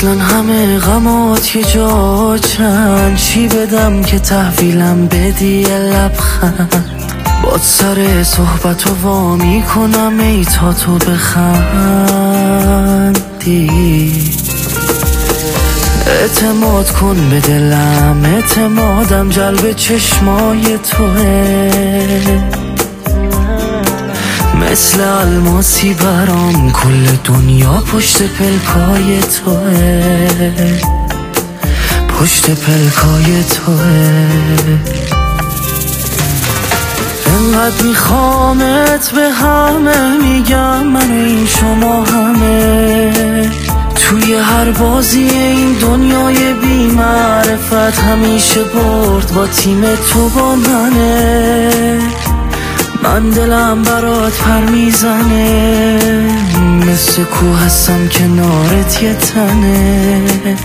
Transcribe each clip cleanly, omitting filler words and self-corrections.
اصلا همه غمات یه جا چند، چی بدم که تحویلم بدی یه لبخند. باد سر صحبت و وا میکنم ای تا تو بخندی. اعتماد کن به دلم، اعتمادم جلب چشمای توه. مثل الماسی برام کل دنیا پشت پلکای توه، پشت پلکای توه. انقدر میخوامت به همه میگم من و این شما همه. توی هر بازی این دنیای بی معرفت همیشه برد با تیم تو با منه. من دلم برات پر میزنه، مثل کوه هستم کنارت یه تنه.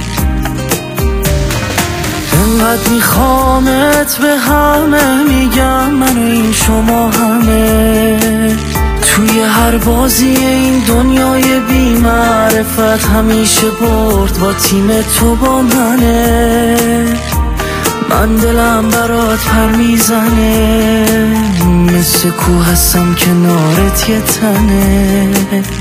انقدر میخوامت به همه میگم من و این شما همه. توی هر بازی این دنیای بی معرفت همیشه برد با تیم تو با منه. من دلم برات پر میزنه، مثل کوه هستم کنارت یه تنه.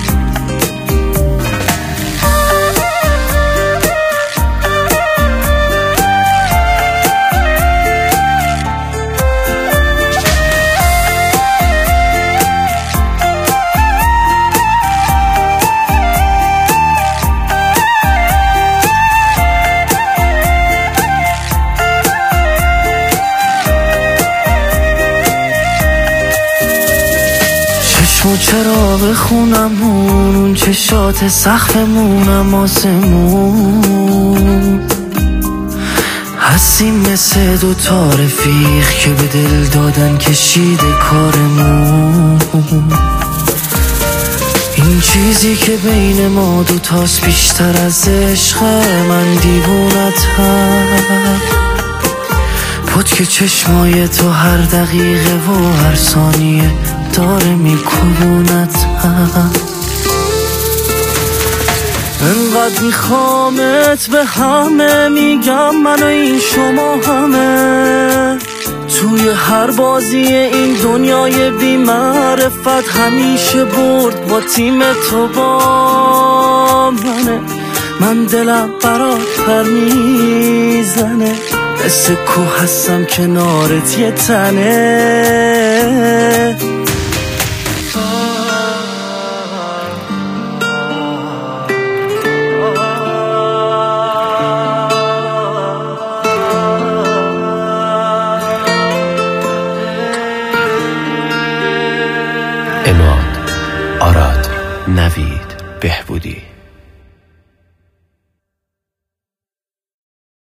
چشم چرا بخونم اون چشات سقفمونم آسمون. هستیم مثل دوتا رفیق که به دل دادن کشیده کارمون. این چیزی که بین ما دوتاست بیشتر از عشق، من دیوونتم. پتک چشمای تو هر دقیقه و هر ثانیه داره میکوبونتم. انقدر میخوامت به همه میگم من و این شما همه. توی هر بازی این دنیای بی معرفت همیشه برد با تیم تو با منه. من دلم برات پر میزنه، مثل کوه هستم کنارت یه تنه. عماد، آراد، نوید، بهبودی.